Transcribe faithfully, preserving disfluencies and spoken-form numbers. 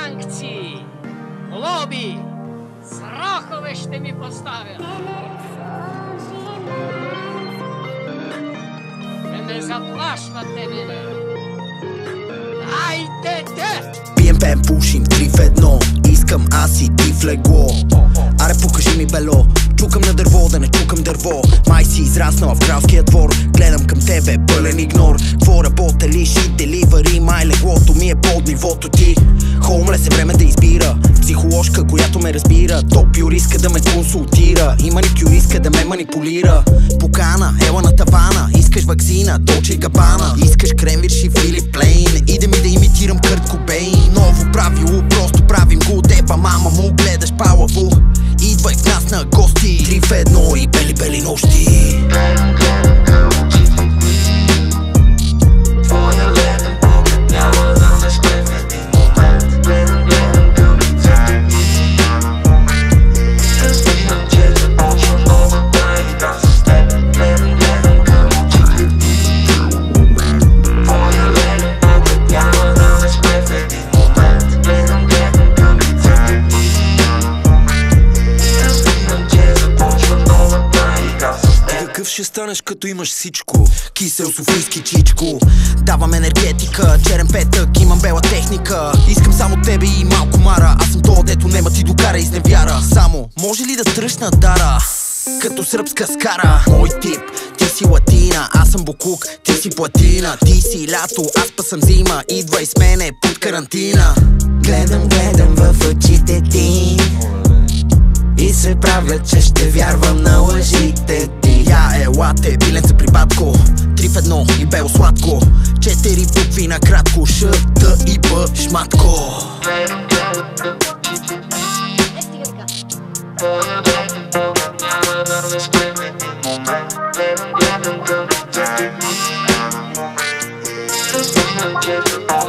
санкции, глоби, срокове ще ми поставят. Не ме заплашвате, бе. Айдете! Пием, пеем, пушим, три в едно. Искам аз и ти в легло. Аре, покажи ми бело. Чукам на дърво, да не чукам дърво. Май си израснала в кралския двор. Гледам към тебе, пълен игнор. Кво работа ли, ши, деливари. Май леглото ми е под нивото ти. Хоумлес е време да избира. Психоложка, която ме разбира. Топ юриска да ме консултира. И маникюристка да ме манипулира. Покана, ела на тавана. Искаш ваксина, Долче и Габана. Искаш кремвирши, Филип Плейн. Иде ми да имитирам Кърт Кобейн. Ново правило, просто правим го. Дева мама му гледаш палаво. Идвай в нас на гости. Три в едно и бели-бели нощи. Гледам, гледам към очите ти. Твоя леден поглед няма да ме спре в един момент. Гледам, гледам към лицето ти. Разбирам, че започва новата игра с теб. Гледам, гледам към очите ти. Твоя леден поглед няма да ме спре в един момент. Гледам, гледам към лицето ти. Какъв ще станеш като имаш всичко? Кисел софийски чичко. Давам енергетика, черен петък, имам бела техника. Искам само тебе и малко мара. Аз съм то, дето нема ти докара изневяра. Само, може ли да тръщна дара? Като сръбска скара. Мой тип, ти си латина. Аз съм букук, ти си платина. Ти си лято, аз па съм зима. Идвай с мене под карантина. Гледам, гледам в очите ти и се правя, че ще вярвам на лъжите ти. Я елате, биленце при батко. Три в едно и бело сладко. Четири букви на кратко. Ш, Т и Б, шматко. Гледам, гледам към очите ти. Твоя леден поглед няма да ме спре в един момент. Гледам, гледам към лицето ти. Разбирам, че